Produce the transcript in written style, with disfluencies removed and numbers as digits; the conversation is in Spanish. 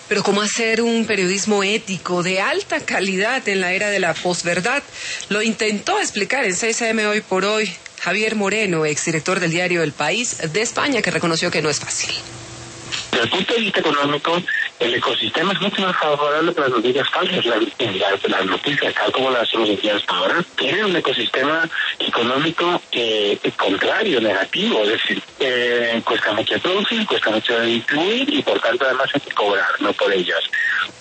Pero ¿cómo hacer un periodismo ético de alta calidad en la era de la posverdad? Lo intentó explicar en 6am Hoy por Hoy Javier Moreno, exdirector del diario El País de España, que reconoció que no es fácil. Desde el punto de vista económico, el ecosistema es mucho más favorable para las noticias falsas. Las noticias, tal como las hemos dicho hasta ahora, tienen un ecosistema económico contrario, negativo. Es decir, cuesta mucho producir, cuesta mucho distribuir y por tanto además hay que cobrar, no por ellas.